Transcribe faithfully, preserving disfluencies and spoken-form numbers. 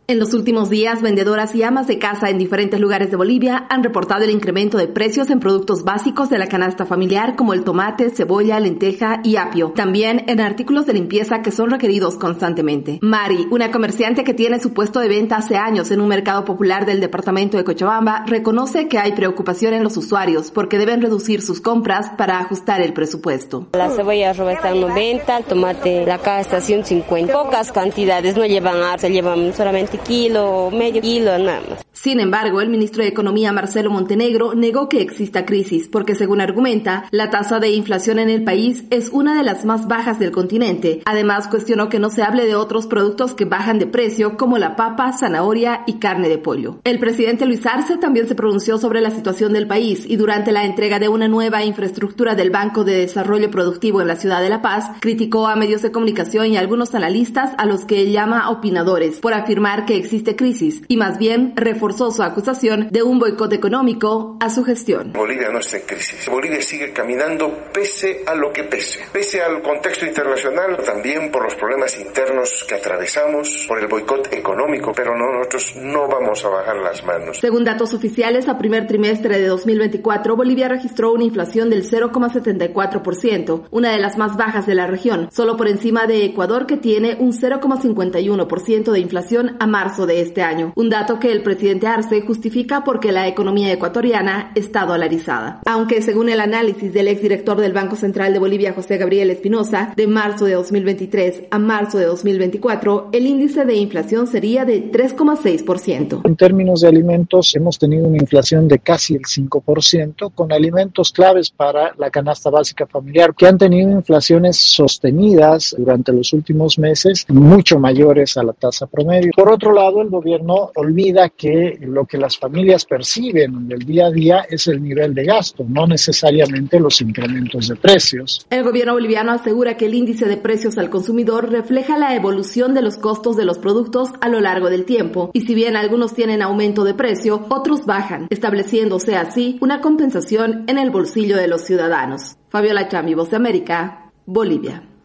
En los últimos días, vendedoras y amas de casa en diferentes lugares de Bolivia han reportado el incremento de precios en productos básicos de la canasta familiar como el tomate, cebolla, lenteja y apio. También en artículos de limpieza que son requeridos constantemente. Mari, una comerciante que tiene su puesto de venta hace años en un mercado popular del departamento de Cochabamba, reconoce que hay preocupación en los usuarios porque deben reducir sus compras para ajustar el presupuesto. La cebolla roja está en noventa, el tomate la caja está a ciento cincuenta. Pocas cantidades, no llevan ar, se llevan solamente kilo, medio kilo, nada más. Sin embargo, el ministro de Economía, Marcelo Montenegro, negó que exista crisis, porque según argumenta, la tasa de inflación en el país es una de las más bajas del continente. Además, cuestionó que no se hable de otros productos que bajan de precio, como la papa, zanahoria y carne de pollo. El presidente Luis Arce también se pronunció sobre la situación del país y durante la entrega de una nueva infraestructura del Banco de Desarrollo Productivo en la ciudad de La Paz, criticó a medios de comunicación y a algunos analistas a los que llama opinadores por afirmar que existe crisis y más bien reforzó su acusación de un boicot económico a su gestión. Bolivia no está en crisis. Bolivia sigue caminando pese a lo que pese. Pese al contexto internacional, también por los problemas internos que atravesamos, por el boicot económico, pero no, nosotros no vamos a bajar las manos. Según datos oficiales, a primer trimestre de dos mil veinticuatro, Bolivia registró una inflación del cero coma setenta y cuatro por ciento, una de las más bajas de la región, solo por encima de Ecuador, que tiene un cero coma cincuenta y uno por ciento de inflación a marzo de este año, un dato que el presidente Arce justifica porque la economía ecuatoriana está dolarizada. Aunque según el análisis del exdirector del Banco Central de Bolivia, José Gabriel Espinosa, de marzo de dos mil veintitrés a marzo de dos mil veinticuatro, el índice de inflación sería de tres coma seis por ciento. En términos de alimentos, hemos tenido una inflación de casi el cinco por ciento, con alimentos claves para la canasta básica familiar, que han tenido inflaciones sostenidas durante los últimos meses, mucho mayores a la tasa promedio. Por otro lado, el gobierno olvida que lo que las familias perciben en el día a día es el nivel de gasto, no necesariamente los incrementos de precios. El gobierno boliviano asegura que el índice de precios al consumidor refleja la evolución de los costos de los productos a lo largo del tiempo, y si bien algunos tienen aumento de precio, otros bajan, estableciéndose así una compensación en el bolsillo de los ciudadanos. Fabiola Chambi, Voz de América, Bolivia.